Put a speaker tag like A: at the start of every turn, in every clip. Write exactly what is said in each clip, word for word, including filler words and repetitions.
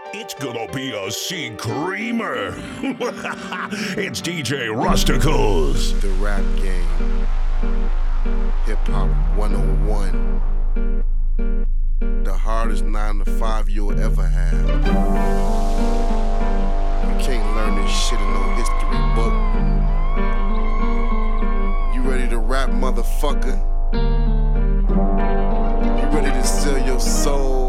A: It's gonna be a screamer. It's D J Rusticles.
B: The rap game. Hip Hop one oh one. The hardest nine to five you'll ever have. You can't learn this shit in no history book. You ready to rap, motherfucker? You ready to sell your soul?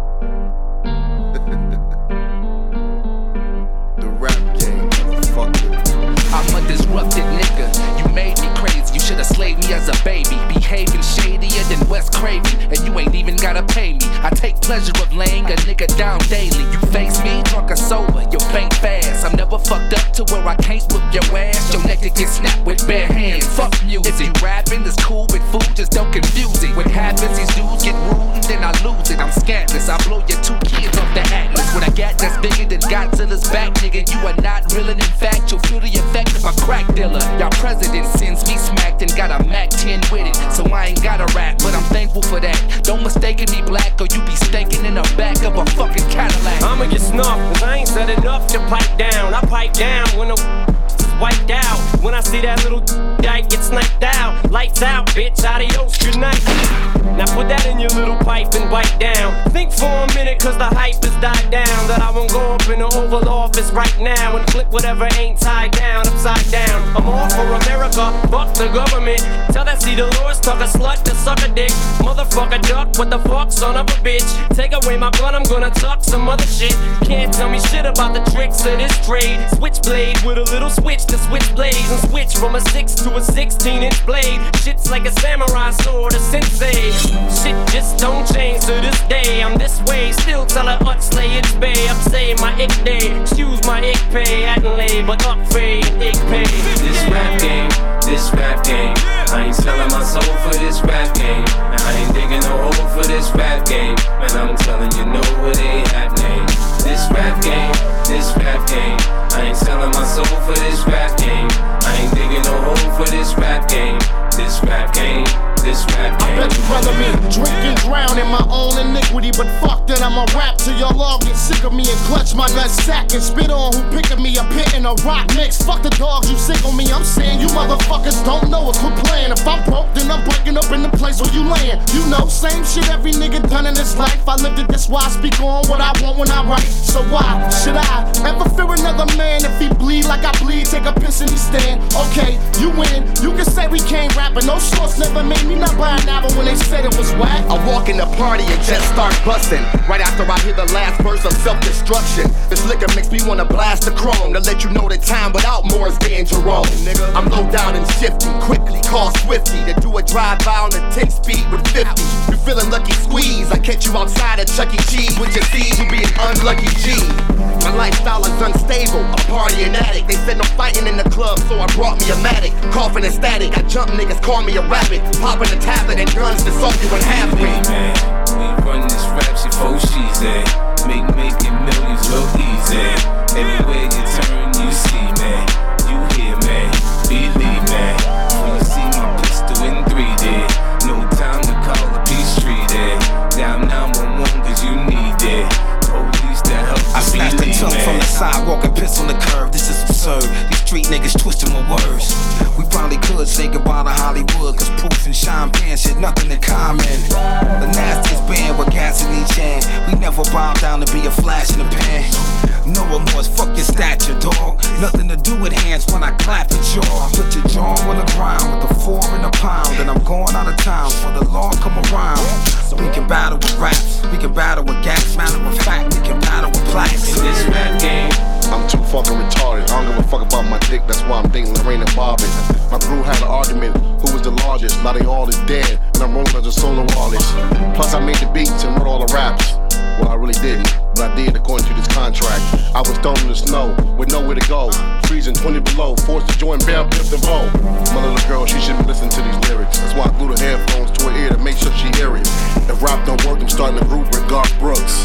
B: The rap game, motherfucker.
C: I'm a disrupted nigga. You made me crazy. You should've slayed me as a baby. Behaving shadier than Wes Craven, and you ain't even gotta pay me. I take pleasure of laying a nigga down daily. You face me, drunk or sober, you faint fast. I'm never fucked up to where I can't whip your ass. Your neck to get snapped with bare hands. Fuck music. If you rapping, it's cool with food, just don't confuse it. What happens, these dudes get rude and then I lose it. I'm scantless, I blow your two kids off the atlas. What I got that's bigger than Godzilla's back, nigga. You are not real, and in fact, you'll feel the effect of a crack dealer. Y'all president sends me smacked and got a Mac ten with it. So I ain't gotta rap, but I'm thankful for that. Don't mistake me black or you be stinking in the back of a fucking Cadillac.
D: I'ma get snuffed, cause I ain't said enough to pipe down. I pipe down when the wiped out. When I see that little dyke get sniped out. Lights out, bitch, adios, good night. Now put that in your little pipe and bite down. Think for a minute, cause the hype has died down. That I won't go up in the Oval Office right now and flip whatever ain't tied down, upside down. I'm all for America, fuck the government. Tell that C. Dolores, tuck a slut to suck a dick. Motherfucker duck, what the fuck, son of a bitch. Take away my gun, I'm gonna tuck some other shit. Can't tell me shit about the tricks of this trade. Switchblade with a little switch to switch blades. And switch from a six to a sixteen inch blade. Shit's like a samurai sword, a sensei. Shit just don't change to this day. I'm this way, still tell her ut slay it's bay. Up say my ick day, excuse my ick pay. Hadn't lay, but up fade, ick pay.
E: This rap game, this rap game. I ain't selling my soul for this rap game. And I ain't digging no hole for this rap game. Man, I'm telling you, no, it ain't happening. This rap game, this rap game. I ain't selling my soul for this rap game. I ain't digging no hole for this rap game. This rap game, this rap game.
F: I bet you rather me drink and drown in my own iniquity, but fuck that, I'ma rap till y'all all get sick of me and clutch my nut sack and spit on who picking me a pit in a rock mix. Fuck the dogs, you sick on me, I'm saying you motherfuckers don't know us, quit playing. If I'm broke, then I'm breaking up in the place where you land. You know, same shit every nigga done in this life. I lived it, this why I speak on what I want when I write. So why should I ever fear another man? If he bleed like I bleed, take a piss and he stand. Okay, you win, you can say we can't rap, but no shorts never made me not buy an album when they said it was whack.
G: I walk in the party and just start busting. Right after I hear the last verse of self-destruction. This liquor makes me wanna blast the chrome to let you know that time without more is being Jerome. Nigga, I'm low down and shifty, quickly call Swifty to do a drive-by on the ten speed with fifty. You feeling lucky squeeze? I catch you outside at Chuck E. Cheese with your seeds, you be an unlucky G. My lifestyle is unstable, a party and addict. They said no fighting in the club, so I brought me a Matic. Coughing and static, I jump niggas, call me a rabbit. Popping a tablet and guns to soak you in half me.
E: Hey man, we run this rap shit for she's at. Make making millions look easy. Everywhere you turn, you see man. You hear man, believe man. When you see my pistol in three D, no time to call a peace treaty. Down nine one one cause you need it. Police to help
H: I snatched the tongue from the sidewalk and piss on the curb. This is absurd. These street niggas twisting my words. We probably could say goodbye to Hollywood, cause Proof and Sean Penn shit nothing in common. The nastiest band with gas in each hand. We never bow down to be a flash in the pan. No remorse, fuck your stature, dog. Nothing to do with hands when I clap at jaw. Put your jaw on the ground with a four and a pound. And I'm going out of town for the law come around. So we can battle with raps, we can battle with gas. Matter of fact, we can battle with plaques.
E: In this rap game,
B: I'm too fucking retarded. I don't give a fuck about my dick, that's why I'm dating Lorraine and Bobby. My crew had an argument, who was the largest? Now they all is dead, and I'm rolling as a solo artist. Plus I made the beats and wrote all the raps. Well, I really didn't, but I did according to this contract. I was thrown in the snow with nowhere to go, freezing twenty below, forced to join Bell Biv DeVoe. My little girl, she shouldn't listen to these lyrics. That's why I glued the headphones to her ear to make sure she hear it. If rap don't work, I'm starting a group with Garth Brooks.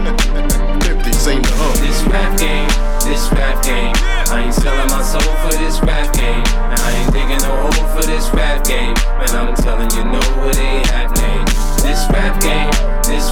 B: fifty, sing the hook.
E: This rap game, this rap game. I ain't selling my soul for this rap game. And I ain't digging no hole for this rap game. Man, I'm telling you, no, it ain't happening. This rap game, this